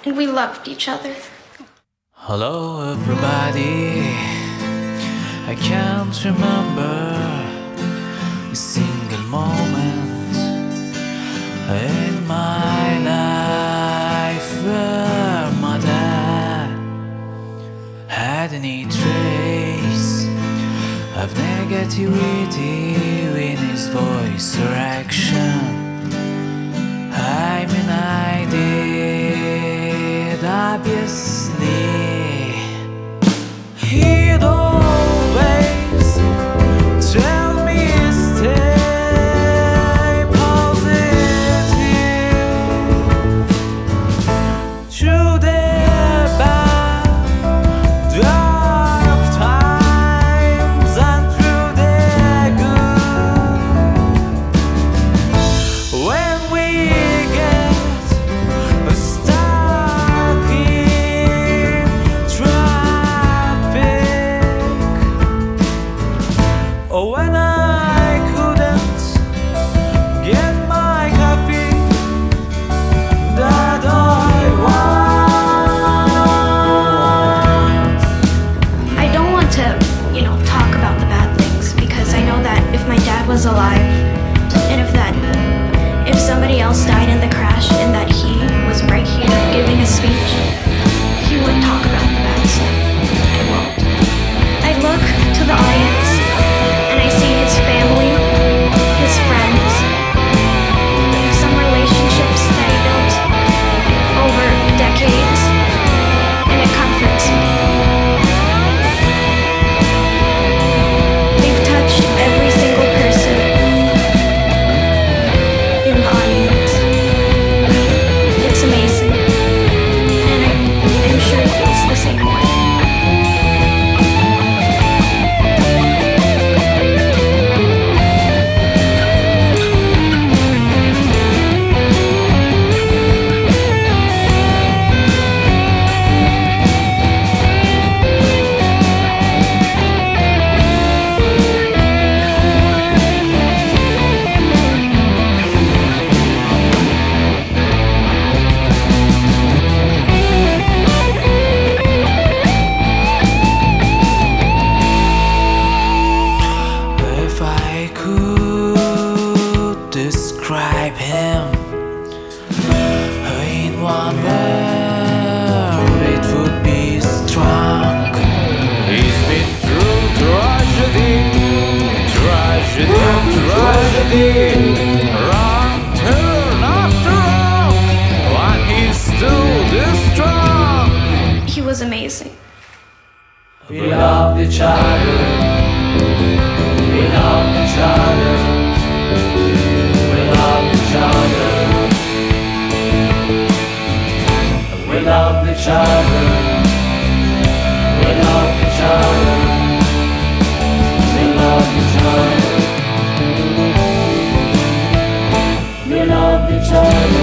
and we loved each other. Hello everybody, I can't remember a single moment in my life where my dad had any trace of negativity in his voice or action. I mean I did, obviously. He'd always tell me stay positive through the bad, dark times and through the good. When we get stuck in traffic, or when I couldn't get my coffee that I want. I don't want to, talk about the bad things, because I know that if my dad was alive, and if somebody else died in the crash and that he was right here giving a speech, he would talk about the bad stuff. I won't. I look to the audience and I see his family, his friends, some relationships that he built over decades, and it comforts me. They've touched every single person in the audience. It's amazing, and I'm sure he feels the same way. If I could describe him in one word, it would be strong. He's been through tragedy, wrong turn after wrong, but he's still this strong. He was amazing. We loved each other. We loved each other. We loved each other. We loved each other. We loved each other. We loved each other. We loved each other.